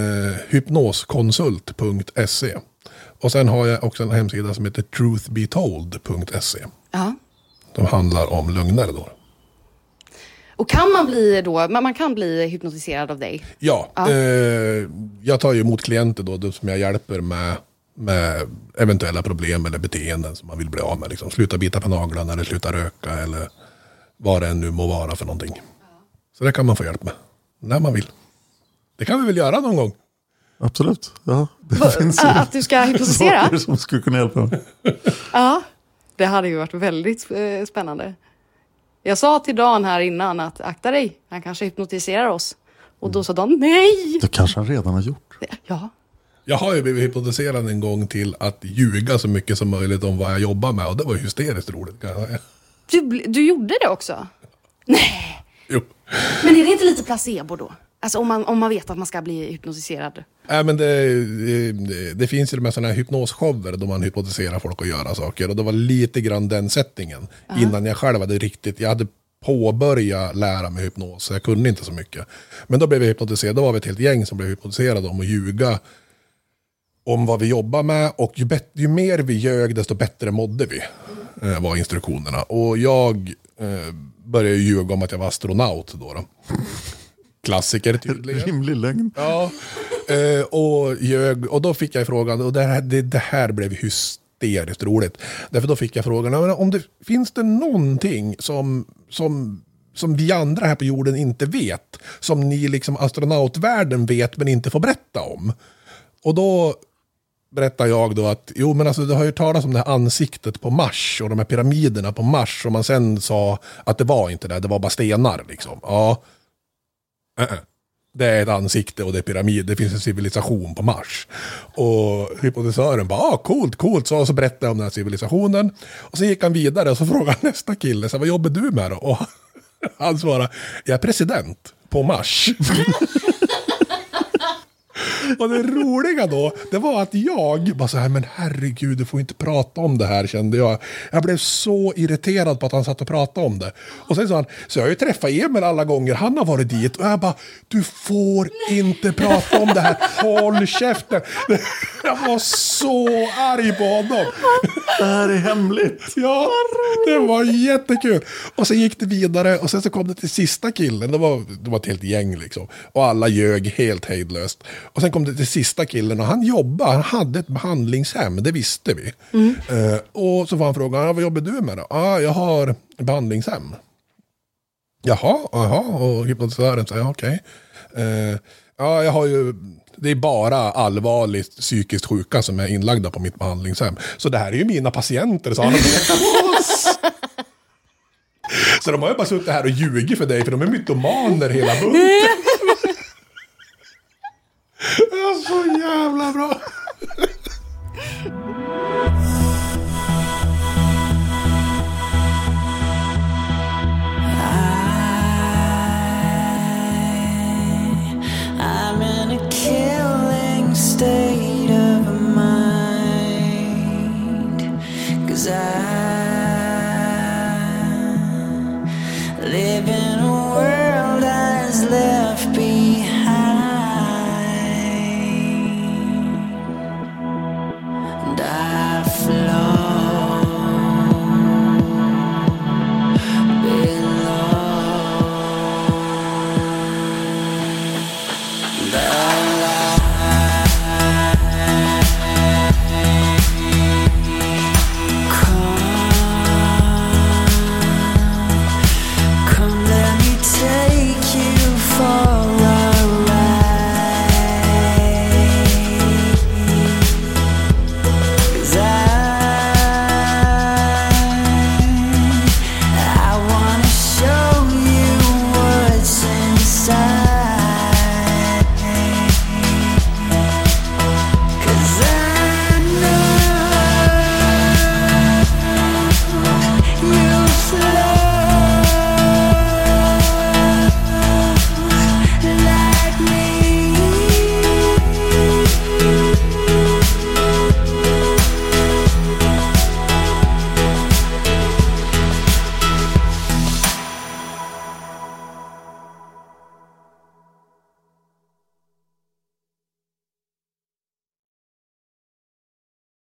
hypnoskonsult.se. Och sen har jag också en hemsida som heter truthbetold.se. Ja. De handlar om lögner då. Och kan man bli då, man kan bli hypnotiserad av dig? Ja, jag tar ju emot klienter då som jag hjälper med eventuella problem eller beteenden som man vill bli av med. Liksom. Sluta bita på naglarna eller sluta röka eller vad det nu må vara för någonting. Så det kan man få hjälp med när man vill. Det kan vi väl göra någon gång? Absolut, ja. Det finns att du ska hypnotisera? Saker som skulle kunna hjälpa mig. Ja, det hade ju varit väldigt spännande. Jag sa till Dan här innan att akta dig, han kanske hypnotiserar oss. Och då sa Dan nej! Det kanske han redan har gjort. Ja. Jag har ju blivit hypnotiserad en gång till att ljuga så mycket som möjligt om vad jag jobbar med. Och det var hysteriskt roligt. Du gjorde det också? Nej! Jo. Men är det inte lite placebo då? Alltså om man vet att man ska bli hypnotiserad. Nej, men det finns ju de här sådana här hypnosshower då man hypnotiserar folk och göra saker. Och det var lite grann den settingen. Innan jag själv hade jag hade påbörjat lära mig hypnos. Så jag kunde inte så mycket. Men då blev jag hypnotiserad. Då var vi ett helt gäng som blev hypnotiserade om att ljuga om vad vi jobbar med. Och ju mer vi ljög desto bättre mådde vi. Var instruktionerna. Och jag började ljuga om att jag var astronaut då. Klassiker tydligen. Rimlig lögn. Ja, och då fick jag frågan, och det här blev hysteriskt roligt. Därför då fick jag frågan, om finns det någonting som vi andra här på jorden inte vet, som ni liksom astronautvärlden vet men inte får berätta om. Och då berättar jag då att men alltså, det har ju talats om det här ansiktet på Mars och de här pyramiderna på Mars, och man sen sa att det var inte det var bara stenar liksom. Ja. Det är ett ansikte och det är pyramid. Det finns en civilisation på Mars. Och hypnotisören bara, coolt. Så berättade jag om den här civilisationen. Och så gick han vidare och så frågade nästa kille, så vad jobbar du med då? Och han svarade, jag är president på Mars. Och det roliga då, det var att jag bara så här, men herregud, du får inte prata om det här, kände jag. Jag blev så irriterad på att han satt och pratade om det. Och sen sa han, så jag har ju träffat Emil alla gånger, han har varit dit. Och jag bara, du får inte prata om det här, håll käften. Jag var så arg på honom. Det här är hemligt. Ja, det var jättekul. Och så gick det vidare och sen så kom det till sista killen. Det var ett helt gäng liksom. Och alla ljög helt hejdlöst. Och sen kom det till sista killen och han hade ett behandlingshem, det visste vi. Och så var han frågan, vad jobbar du med då? Jag har behandlingshem. Jaha, och hypnotisören säger okej. Jag har ju, det är bara allvarligt psykiskt sjuka som är inlagda på mitt behandlingshem. Så det här är ju mina patienter, sa han. Så de har ju bara suttit här och ljugit för dig, för de är mytomaner hela bunten. Det är så jävla bra. I'm in a killing state of mind, 'cause I live in